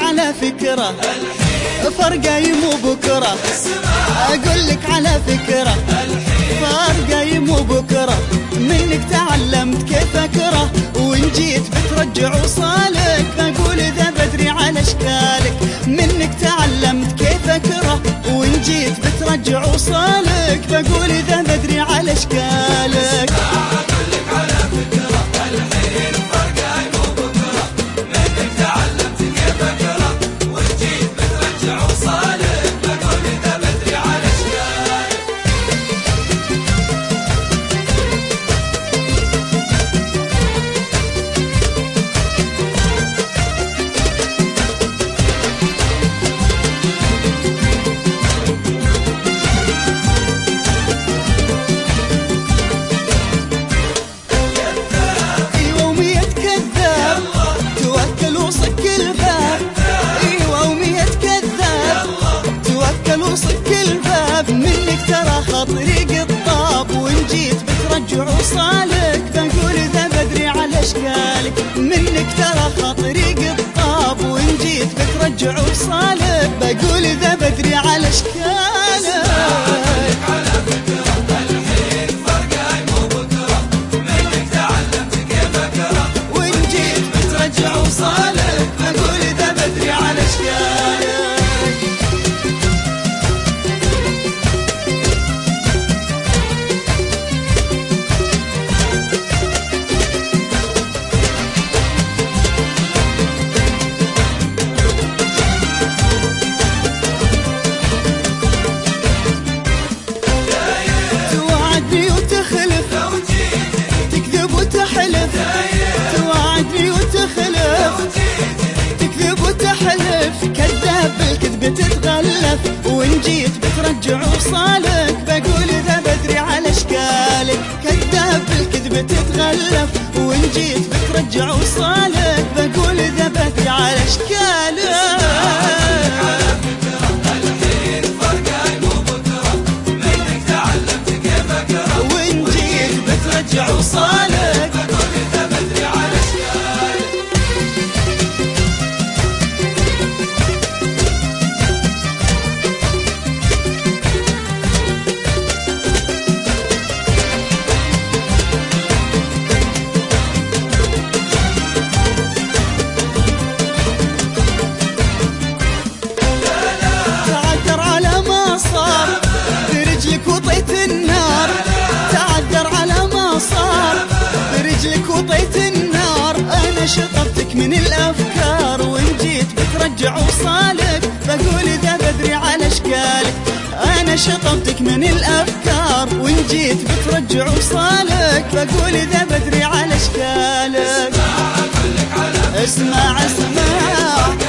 على فكرة فرقاي مو بكرة، أقول لك على فكرة فرقاي مو بكرة، منك تعلمت كيف أكره، وإن جيت بترجع وصالك بقول ذا بدري على أشكالك، منك تعلمت كيف أكره، وإن جيت بترجع وصالك بقول ذا بدري على أشكالك. طريق الطاب وإن جيت بترجع وصالك بقول ذا بدري على أشكالك، منك ترى خطريق الطاب وإن جيت بترجع وصالك بقول ذا بدري على أشكالك. وإن جيت بترجع وصالك بقول ذا بدري على أشكالك. توعدني وتخلف تكذب وتحلف، كذاب بالكذب تتغلف، وإن جيت بترجع وصالك بقول ذا بدري على أشكالك، كذاب بالكذب تتغلف، وإن جيت بترجع وصالك بقول ذا بدري على أشكالك. وإن جيت بترجع وصالك وطيت النار، أنا شطفتك من الأفكار، وإن جيت بترجع وصالك بقول ذا بدري على أشكالك، أنا شطفتك من الأفكار، وإن جيت بترجع وصالك بقول ذا بدري على أشكالك. اسمع اسمع